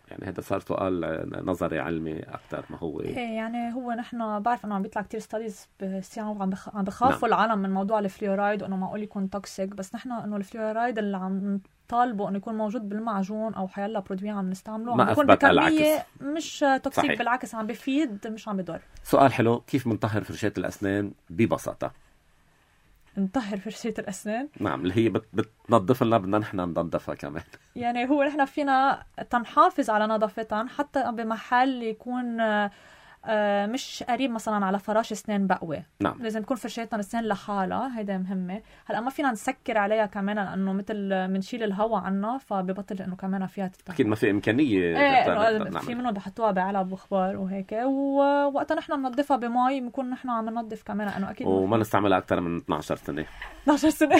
يعني هذا صار سؤال نظري علمي اكثر ما هو ايه يعني هو نحن بعرف انه عم بيطلع كتير ستاديز بالصيانه وعم بخ... عم بخافوا نعم. العالم من موضوع الفلورايد وانه معقول يكون توكسيك، بس نحن انه الفلورايد اللي عم طالبه انه يكون موجود بالمعجون او حيلا برودوي عم نستعمله عم بيكون بكميه مش توكسيك صحيح. بالعكس عم بيفيد مش عم بيضر. سؤال حلو، كيف بنطهر فرشاة الاسنان ببساطه؟ نطهر فرشاة الأسنان؟ نعم، اللي هي بت بتنظف لنا، بدنا نحن ننظفها كمان. يعني هو نحن فينا تنحافظ على نظافتها حتى بمحل يكون آه مش قريب مثلا على فراش اسنان بقوة. نعم. لازم يكون فرشاتنا الاسنان لحالها، هيدا مهمة. هلا ما فينا نسكر عليها كمان لأنه مثل منشيل الهواء عنا فببطل إنه كمان فيها تتطهر. أكيد ما في إمكانية. ايه في منهم بحطوها بعلب وخبار وهيك، ووقتها نحن ننظفها بمي بنكون نحن عم ننظف كمان لأنه أكيد وما نستعملها أكثر من اثنعش سنة. اثنعش سنة.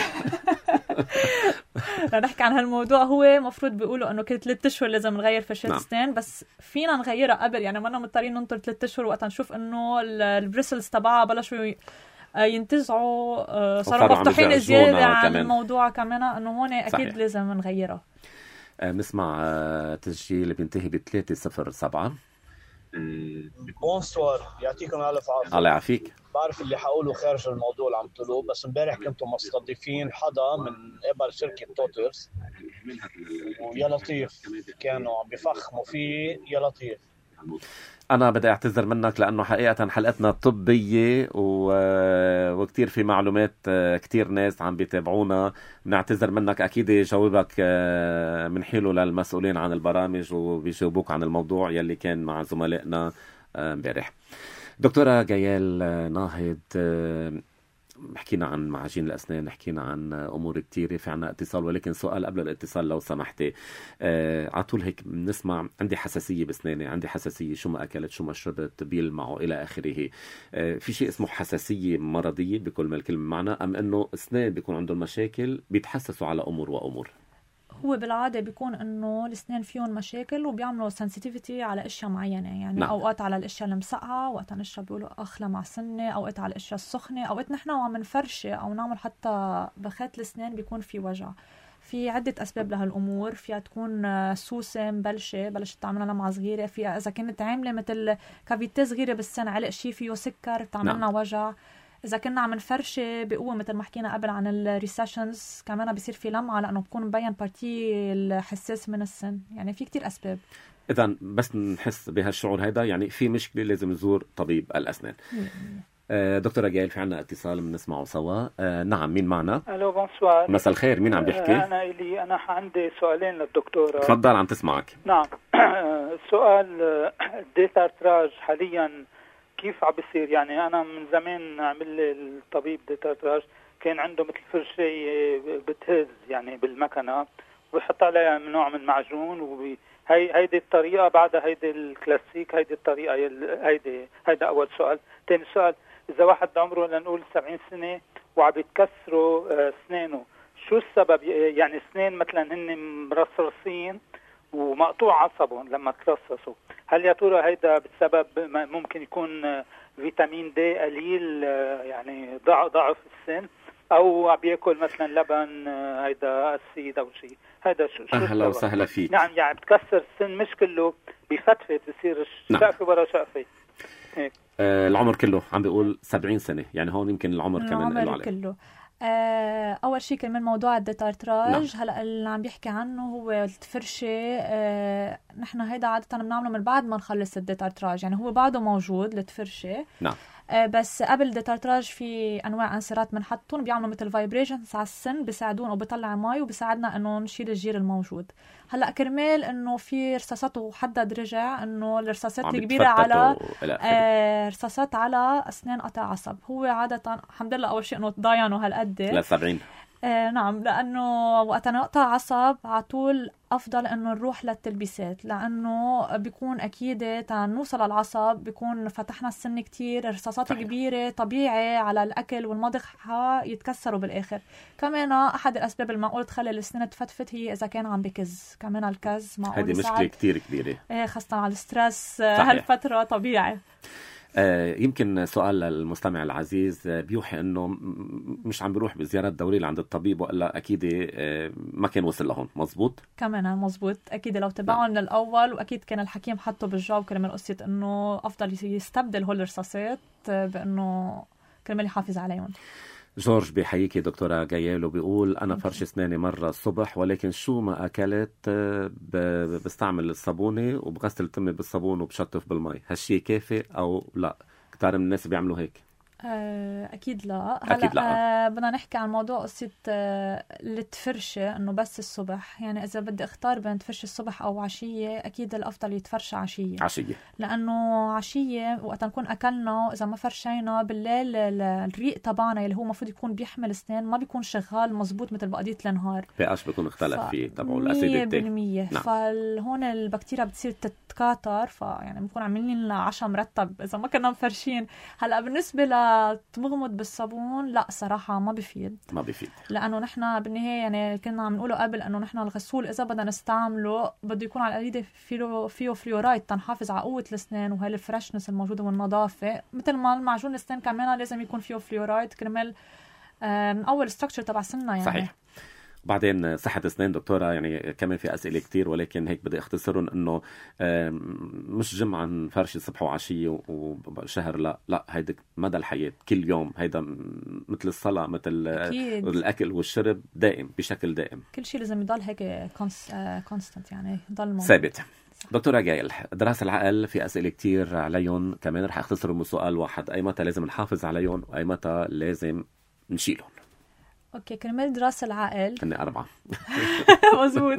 نحكي عن هالموضوع، هو مفروض بيقولوا انه كل ثلاثة اشهر لازم نغير فرشاة اسنان. نعم. بس فينا نغيرها قبل، يعني ما لنا مضطرين ننطر ثلاثة اشهر وقت نشوف انه البريسلز تبعها بلشوا ينتزعوا صاروا مفتوحين زياده عن الموضوع كمان، انه هون اكيد صحيح. لازم نغيرها. نسمع تسجيل بينتهي ب ثلاثة صفر سبعة. بونسوار، يعطيكم الف عافيه. الله يعافيك. بعرف اللي حقوله خارج الموضوع اللي عم تقولوه، بس امبارح كنتوا مستضيفين حدا من قبل شركه توترز ويا لطيف كانوا عم بيفخموا فيه يا لطيف. أنا بدي أعتذر منك لأنه حقيقة حلقتنا طبية و... وكتير في معلومات، كتير ناس عم بيتابعونا. بنعتذر منك، أكيد جاوبك من حيله للمسؤولين عن البرامج وبيجاوبوك عن الموضوع يلي كان مع زملائنا امبارح. دكتورة جيال ناهض، حكينا عن معاجين الأسنان، حكينا عن أمور كتيرة، في عنا اتصال، ولكن سؤال قبل الاتصال لو سمحتي. آه عطول هيك بنسمع عندي حساسية بسناني، عندي حساسية، شو ما أكلت شو ما شربت بيلمعوا إلى آخره. آه في شيء اسمه حساسية مرضية بكل ما الكلمة معنى، أم أنه أسنان بيكون عندهم مشاكل بيتحسسوا على أمور وأمور؟ هو بالعادة بيكون إنه الأسنان فيهم مشاكل وبيعملوا سنسيتيفيتي على أشياء معينة، يعني نعم. أوقات على الأشياء المسقعة، وقت نشرب بيقولوا أخلى مع سنة، أوقات على الأشياء السخنة، أوقات نحن وعم نفرشة أو نعمل حتى بخات الأسنان بيكون في وجع. في عدة أسباب لهالأمور، فيها تكون سوسة مبلشة بلشت تعملنا لمعة صغيرة، فيها إذا كانت عاملة مثل كافيتي صغيرة بالسن علق شي فيه سكر بتعملنا نعم. وجع. إذا كنا عم نفرشة بقوة مثل ما حكينا قبل عن الريسيشنز كمان بيصير في لمعة لأنه بكون مبين بارتي الحساس من السن. يعني في كتير أسباب. إذا بس نحس بهالشعور هيدا يعني في مشكلة لازم نزور طبيب الأسنان. آه دكتورة جايل، في عنا اتصال بنسمعه سوا. آه نعم، مين معنا؟ ألو بونسوار. مساء الخير، مين عم بيحكي؟ أنا إلي أنا عندي سؤالين للدكتورة. تفضل عم تسمعك. نعم. السؤال الديتارتراج حاليا كيف عم بيصير؟ يعني أنا من زمان عمل لي الطبيب ديتارتراج، كان عنده مثل فرشة بتهز يعني بالمكنة وبيحط عليها من نوع من معجون، وهي هيدي الطريقة بعدها هيدي الكلاسيك، هيدي الطريقة هيدي. هيدا أول سؤال. ثاني سؤال، إذا واحد عمره لنقول سبعين سنة وعم بيتكسروا أسنانه، شو السبب؟ يعني أسنان مثلا هن مرصرصين ومقطوع عصبهم لما ترصصوا، هل يا ترى هيدا بسبب ممكن يكون فيتامين دي قليل يعني ضعف السن، او بياكل مثلا لبن هيدا اسيد او شيء؟ هذا شو شو اهلا وسهلا فيك. نعم، يعني بتكسر السن مش كله، بفتفت بصير شقفه ورا شقفه هيك. آه العمر كله عم بيقول سبعين سنة، يعني هون يمكن العمر كمان له عليه. كله. آه أول شيء كمان موضوع الديتارتراج. نعم. هلأ اللي عم بيحكي عنه هو الفرشة. آه نحن هيدا عادة بنعمله من بعد ما نخلص الديتارتراج، يعني هو بعده موجود للفرشة. نعم. آه بس قبل الديتارتراج في أنواع أنسرات بنحطهم بيعملوا مثل فايبريشنز على السن، بيساعدون وبيطلع مي وبيساعدنا إنه نشيل الجير الموجود. هلأ كرمال إنه في رصاصات وحدد رجع إنه الرصاصات الكبيرة على آه رصاصات على أسنان قطع عصب. هو عادة الحمد لله أول شيء إنه ضايعوا هالقد لا سبعين. آه نعم، لأنه وقت نقطع عصب عطول أفضل إنه نروح للتلبيسات، لأنه بيكون أكيد تنوصل العصب بيكون فتحنا السن كتير، رصاصات كبيرة طبيعي على الأكل والمضغ يتكسروا بالآخر. كمان أحد الأسباب المعقول تخلي السنة تفتفت هي إذا كان عم بكز، كمان الكز معقول هذه مشكلة كتير كبيرة إيه خاصة على السترس هالفترة طبيعي. آه يمكن سؤال للمستمع العزيز بيوحي انه مش عم بيروح بزيارات دورية عند الطبيب، والا اكيد آه ما كان وصل لهون. مزبوط كمان مزبوط اكيد لو تبعوا من الاول، واكيد كان الحكيم حطه بالجواب كرمال قصه انه افضل يستبدل هول الرصاصات بانه كرمال يحافظ عليهم. جورج بيحييكي دكتورة جيال وبيقول أنا فرش أسناني مرة الصبح، ولكن شو ما أكلت بستعمل الصابونة وبغسل تمي بالصابون وبشطف بالمي، هالشي كافي أو لا؟ كتار من الناس بيعملوا هيك. أكيد لا. أكيد لا. آه بدنا نحكي عن موضوع قصة آه التفرشة إنه بس الصبح. يعني إذا بدي أختار بين تفرشة الصبح أو عشية، أكيد الأفضل يتفرش عشية. عشية لأنه عشية وقت نكون أكلنا إذا ما فرشينا بالليل الريق تبعنا اللي هو مفروض يكون بيحمل أسنان ما بيكون شغال مزبوط مثل بقضية النهار. بقاش بيكون اختلف فيه تبعه الأسيديتي مية بالمية. نعم. فهون البكتيريا بتصير تتكاثر، فيعني بنكون عاملين لنا عشاء مرتب إذا ما كنا مفرشين. هلأ بالنسبة لتمغمض بالصابون لا صراحة ما بيفيد. ما بيفيد لأنه نحن بالنهاية يعني كنا عم نقوله قبل أنه نحن الغسول إذا بدنا نستعمله بده يكون على القليل فيه فيه فلورايد تنحافظ على قوة الأسنان وهي الفرشنس الموجودة والنظافة، مثل ما المعجون الأسنان كمان لازم يكون فيه فلورايد كرمال من أول ستراكشر تبع سنة يعني. صحيح. بعدين صحة أسنان دكتورة يعني كمان في أسئلة كتير، ولكن هيك بدي أختصرهم إنه مش جمعة فرشة صبح وعشية وشهر، لا لا، هيدا مدى الحياة كل يوم، هيدا مثل الصلاة مثل أكيد. الأكل والشرب دائم بشكل دائم، كل شيء لازم يضل هيك كونستانت يعني يضل ثابت. دكتورة جايل، دراسة العقل في أسئلة كتير عليهم كمان، رح أختصرهم من سؤال واحد: أي متى لازم نحافظ عليهم وأي متى لازم نشيلهم؟ اوكي كرمال دراسة العقل هن أربعة. مزبوط.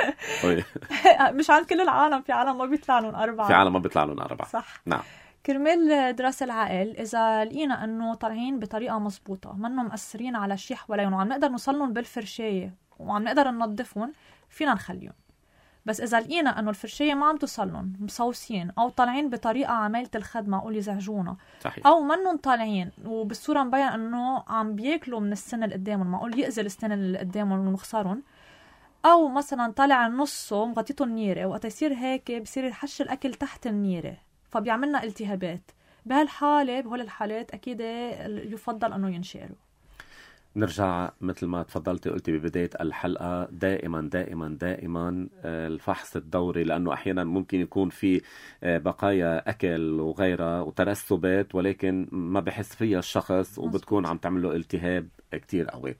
مش عند كل العالم، في عالم ما بيطلع لهم أربعة. في عالم ما بيطلع لهم أربعة. صح. نعم. كرمال دراسة العقل إذا لقينا أنه طالعين بطريقة مزبوطة منهم مأثرين على شي حواليهم وعم نقدر نوصلهم بالفرشاية وعم نقدر ننظفهم، فينا نخليهم. بس إذا لقينا أنه الفرشية ما عم توصلهم، مصوصين أو طالعين بطريقة عمالة الخد معقول يزعجونا، صحيح. أو منهم طالعين وبالصورة مبين أنه عم بياكلوا من السن اللي قدامهم معقول يأذي السن اللي قدامهم ونخسرهم، أو مثلا طالع نصه مغطيته النيرة وقت يصير هيك بيصير يحش الأكل تحت النيرة فبيعملنا التهابات. بهالحالة بهول الحالات أكيد يفضل أنه ينشالوا. نرجع مثل ما تفضلتي قلتي ببداية الحلقة، دائما دائما دائما الفحص الدوري، لأنه أحيانا ممكن يكون في بقايا أكل وغيرها وترسبات ولكن ما بحس فيها الشخص وبتكون عم تعمل له التهاب كتير قوي.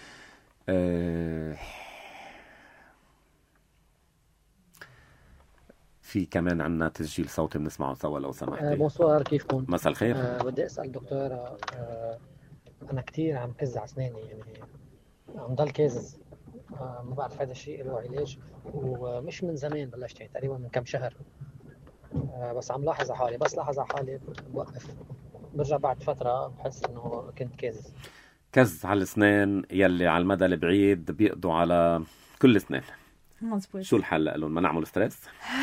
في كمان عنا تسجيل صوتي بنسمعه سوا لو سمحتي. بونسوار، كيفكم؟ مساء الخير. أه بدي أسأل دكتورة، أه أنا كتير عم كز على أسناني، يعني عم ضل كازز، أه ما بعرف هذا الشيء له علاج، ومش من زمان بلشت، يعني تقريبا من كم شهر، أه بس عم لاحظ على حالي، بس لاحظ على حالي بوقف، برجع بعد فترة بحس إنه كنت كازز. كز على الأسنان يلي على المدى البعيد بيقضوا على كل أسنان. مزبوط. شو الحل لهم؟ ما نعمل ستريس؟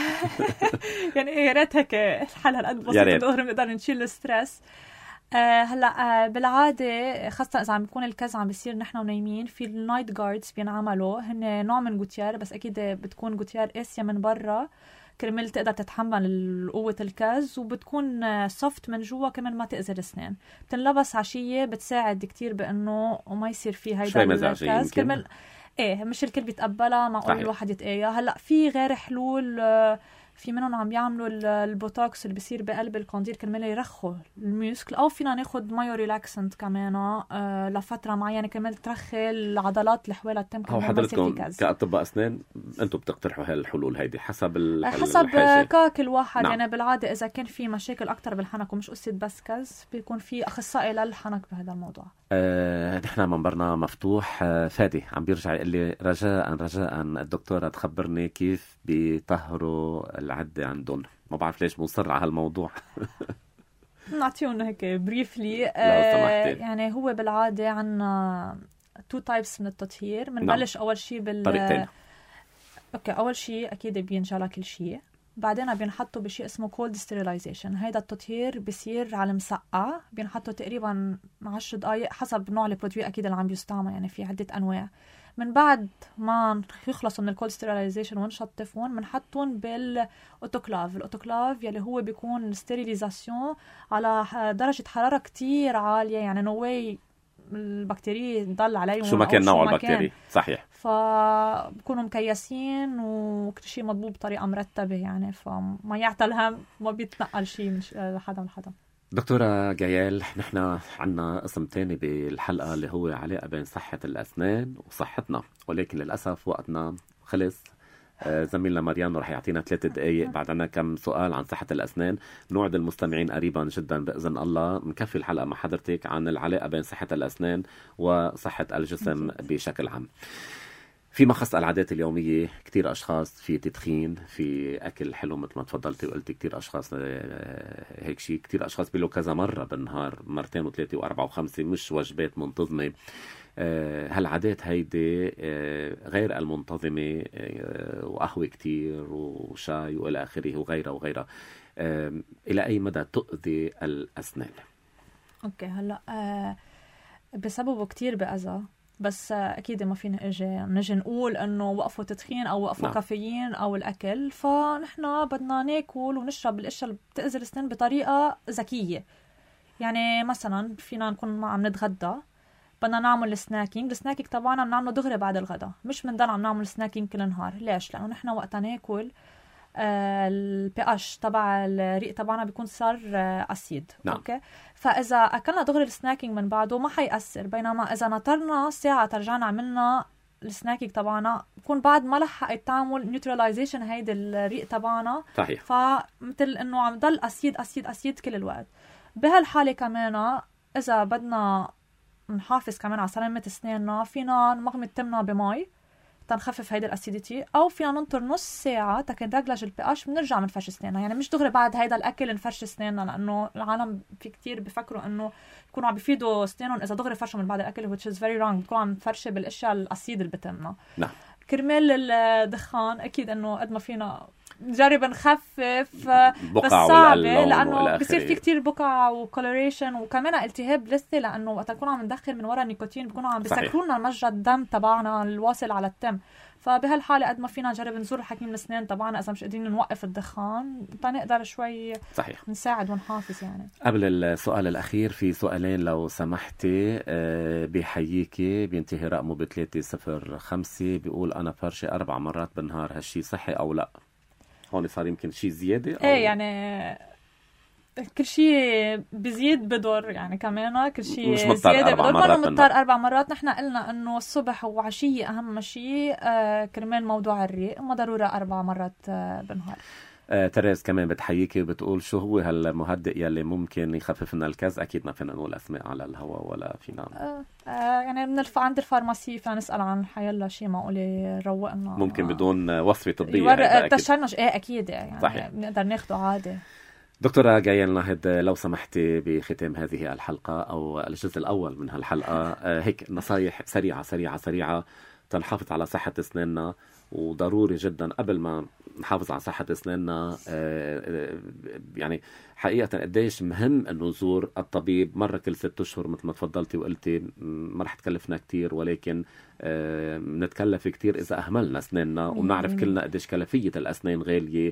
يعني يا ريت هيك الحل هالقد بسيط ظهر نقدر نشيل الستريس. آه هلا آه بالعاده خاصه اذا عم بيكون الكز عم بيصير نحن ونايمين، في النايت جاردز بينعملوا، هن نوع من جوتيار بس اكيد بتكون جوتيار قاسيه من برا كرمال تقدر تتحمل قوه الكز، وبتكون سوفت من جوا كمان ما تاذي الاسنان. بتنلبس عشيه بتساعد كتير بانه ما يصير فيه هيدا الكز كرمال ايه مش الكل بيتقبلها، معقول الواحد يتقايا. هلا في غير حلول، في منهم عم بيعملوا البوتوكس اللي بيصير بقلب القنديل كرمال يرخوا الميوسكل، او فينا ناخد مايو ريلاكسنت كمان آه لفتره معينه كرمال ترخي العضلات اللي حوالي التم. او حضرتكم كاطباء اسنان انتم بتقترحوا هالحلول هيدي حسب حسب كاكل واحد. نعم. يعني بالعاده اذا كان في مشاكل اكتر بالحنك ومش قصه بس كز، بيكون في اخصائي للحنك بهذا الموضوع. آه، نحن منبرنا مفتوح. آه، فادي عم بيرجع يقول لي رجاء رجاء الدكتورة تخبرني كيف بيطهروا العدة عندهم. ما بعرف ليش مصر على هالموضوع. نعطيهم هيك بريفلي. آه يعني هو بالعادة عنا تو تايبس من التطهير. منبلش أول شيء بال طريقتين. أوكي، أول شيء أكيد بينجلى كل شيء، بعدين بينحطوا بشيء اسمه cold sterilization. هيدا التطهير بيصير على مسقع، بينحطوا تقريبا عشر دقايق حسب نوع البرودوي أكيد اللي عم بيستعمل، يعني في عدة أنواع. من بعد ما يخلصوا من الكولد ستيرلايزيشن ونشطفون بنحطهم بالاوتوكلاف. الاوتوكلاف يلي هو بيكون ستيريليزاسيون على درجة حرارة كتير عالية، يعني نو واي البكتيريا تضل عليهم شو ما كان نوع البكتيريا. صحيح. فبكونوا مكيسين وكل شيء مضبوط بطريقة مرتبة، يعني فما يعطى الهم، ما بيتنقل شيء من حدا لحدا. دكتورة جيال، نحن عنا قسم تاني بالحلقة اللي هو علاقة بين صحة الأسنان وصحتنا، ولكن للأسف وقتنا خلص. زميلنا ماريانو رح يعطينا ثلاثة دقايق، بعد عنا كم سؤال عن صحة الأسنان. نوعد المستمعين قريبا جدا بإذن الله مكفي الحلقة مع حضرتك عن العلاقة بين صحة الأسنان وصحة الجسم بشكل عام. فيما خص العادات اليومية، كتير أشخاص في تدخين، في أكل حلو مثل ما تفضلتي وقلتي، كتير أشخاص هيك شيء، كتير أشخاص بيلو كذا مرة بالنهار، مرتين وثلاثة وأربعة وخمسة، مش وجبات منتظمة. هالعادات هيدي غير المنتظمة، وقهوة كتير وشاي وإلى آخره وغيرها وغيرها، إلى أي مدى تؤذي الأسنان؟ أوكي، هلأ أه بسببه كتير بأذى، بس أكيد ما فينا إجي نجي نقول إنه وقفوا تدخين أو وقفوا نعم. كافيين أو الأكل. فنحنا بدنا ناكل ونشرب الأشياء اللي بتأذي الأسنان بطريقة ذكية. يعني مثلا فينا نكون عم نتغدى، بدنا نعمل سناكينج. السناكينج طبعا عم نعمله دغري بعد الغداء، مش بنضل عم نعمل سناكينج كل نهار. ليش؟ لأنه نحنا وقتا ناكل آه البي اتش تبع الريق تبعنا بيكون صار آه أسيد. نعم. أوكي، فإذا أكلنا دغري السناكينج من بعده ما حيأثر، بينما إذا نطرنا ساعة ترجعنا عملنا السناكينج تبعنا بكون بعد ما لحقت تعمل نيوتراليزيشن هيدا الريق تبعنا. صحيح. فمثل إنه عم ضل أسيد أسيد أسيد كل الوقت. بهالحالة كمان إذا بدنا نحافظ كمان على سلامة أسناننا، فينا نمغمض تمنا بمي تنخفف هيدا الاسيديتي، او فينا ننطر نص ساعه تكن تغلج البي اتش بنرجع بنفرش اسناننا. يعني مش دغري بعد هيدا الاكل نفرش اسناننا، لانه العالم في كتير بفكروا انه يكونوا عم بيفيدوا اسنانهم اذا دغري فرشوا من بعد الاكل، which is very wrong. بتكون عم تفرشي بالاشياء الاسيد اللي بتمنا. نعم. كرمال الدخان اكيد انه قد ما فينا نجرب نخفف، بس صعبه لانه بصير في كتير بقع وكولوريشن وكمان التهاب لثه، لانه وقت نكون عم ندخل من وراء النيكوتين بيكونوا عم بيسكروا لنا مجرى الدم تبعنا الواصل على التم. فبهالحاله قد ما فينا نجرب نزور الحكيم الاسنان تبعنا اذا مش قادرين نوقف الدخان، تنقدر شوي صحيح نساعد ونحافظ. يعني قبل السؤال الاخير في سؤالين لو سمحتي. بحييكي بينتهي رقمه ب ثلاثة صفر خمسة، بيقول انا فرشه اربع مرات بالنهار، هالشي صحي او لا؟ هون صار يمكن شيء زياده أو... ايه يعني كل شيء بزيد بدور، يعني كمان كل شيء زياده بدور. كونه مضطر اربع مرات. نحن قلنا انه الصبح وعشيه اهم شيء آه كرمال موضوع الريق، ما ضروره اربع مرات آه بالنهار. آه تريز كمان بتحييكي وبتقول شو هو هالمهدئ يلي ممكن يخفف لنا الكز؟ اكيد ما فينا نقول اسماء على الهواء ولا فينا آه آه يعني من الف... عند الفارماسي فينا نسال عن حيلا شيء معقول يروقنا، ممكن بدون وصفه طبيه يورق تشنج. ايه اكيد يعني صحيح. بنقدر ناخده عادي. دكتورة جيال ناهد، لو سمحتي بختام هذه الحلقة أو الجزء الأول من هالحلقة هيك نصايح سريعة سريعة سريعة تنحافظ على صحة أسناننا. وضروري جدا قبل ما نحافظ على صحة أسناننا يعني حقيقة قديش مهم أنه نزور الطبيب مرة كل ست أشهر مثل ما تفضلتي وقلتي. ما رح تكلفنا كتير، ولكن نتكلف كتير إذا أهملنا أسناننا، ونعرف كلنا قديش كلفية الأسنان غالية،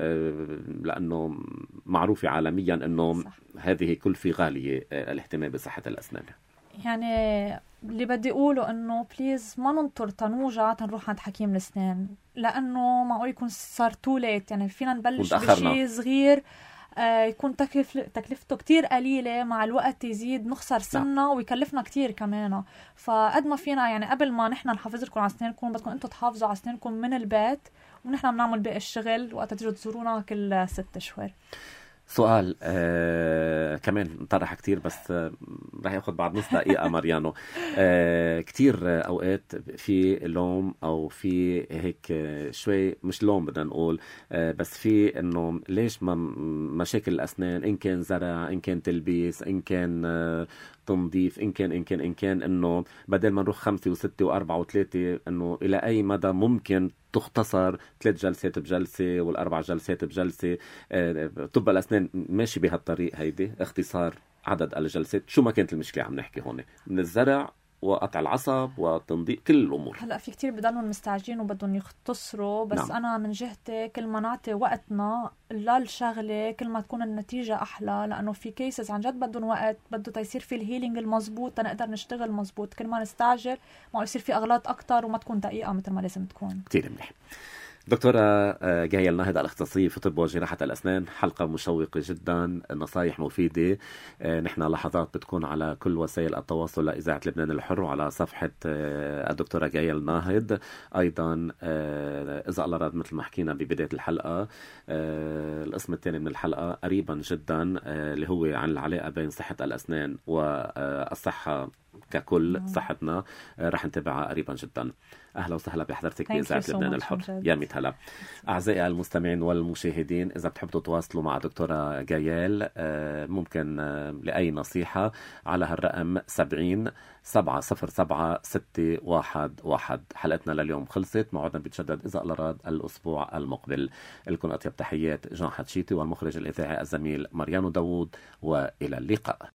لأنه معروف عالميا أنه صح. هذه كلفة غالية الاهتمام بصحة الأسنان. يعني اللي بدي أقوله إنه بليز ما ننطر تنوجع تنروح عند حكيم الأسنان، لأنه معقول يكون صار تو ليت. يعني فينا نبلش بشيء صغير آه يكون تكلف تكلفته كتير قليلة، مع الوقت يزيد نخسر سنة ويكلفنا كتير كمان. فقد ما فينا يعني قبل ما نحن نحافظ لكم على أسنانكم بدكم أنتوا تحافظوا على أسنانكم من البيت، ونحن بنعمل باقي الشغل وقت تجوا تزورونا كل ست أشهر. سؤال آه كمان انطرح كتير بس آه رح ياخد بعد نص دقيقة ماريانو. آه كتير آه أوقات في لوم أو في هيك آه شوي مش لوم بدنا نقول آه بس في إنه ليش ما مشاكل الأسنان، إن كان زرع إن كان تلبيس إن كان آه تنظيف إن كان إن كان إن كان إنه بدل ما نروح خمسة وستة وأربعة وثلاثة، إنه إلى أي مدى ممكن تختصر ثلاث جلسات بجلسة والأربع جلسات بجلسة. طب الأسنان ماشي بهالطريق هيدي، اختصار عدد الجلسات. شو ما كانت المشكلة عم نحكي هون من الزرع وقطع العصب وتنظيف كل الأمور. هلا في كتير بدلهم مستعجلين وبدهم يختصروا، بس نعم. أنا من جهتي كل ما نعطي وقتنا للشغلة كل ما تكون النتيجة أحلى، لأنه في كيسز عن جد بدهم وقت، بده تيصير في الهيلينج المزبوط تنقدر نشتغل مزبوط. كل ما نستعجل ما يصير في أغلاط أكتر وما تكون دقيقة مثل ما لازم تكون. كتير منيح. دكتورة جايل ناهد، الاختصاصية في طب وجراحة الأسنان، حلقة مشوقة جدا، نصايح مفيدة. نحن لحظات بتكون على كل وسائل التواصل لإذاعة لبنان الحر وعلى صفحة الدكتورة جايل ناهد. أيضا إذا الله راد مثل ما حكينا ببداية الحلقة، القسم الثاني من الحلقة قريبا جدا اللي هو عن العلاقة بين صحة الأسنان والصحة ككل، صحتنا، رح نتابعها قريبا جدا. أهلا وسهلا بحضرتك بإذاعة لبنان الحر. يا ميت هلا. أعزائي المستمعين والمشاهدين، إذا بتحبوا تواصلوا مع دكتورة جايل ممكن لأي نصيحة على هالرقم سبعين سبعة صفر سبعة ستة واحد واحد. حلقتنا لليوم خلصت، موعدنا بيتجدد إذا الله راد الأسبوع المقبل. لكم أطيب تحيات جان حتشيتي والمخرج الإذاعي الزميل مريانو داوود، وإلى اللقاء.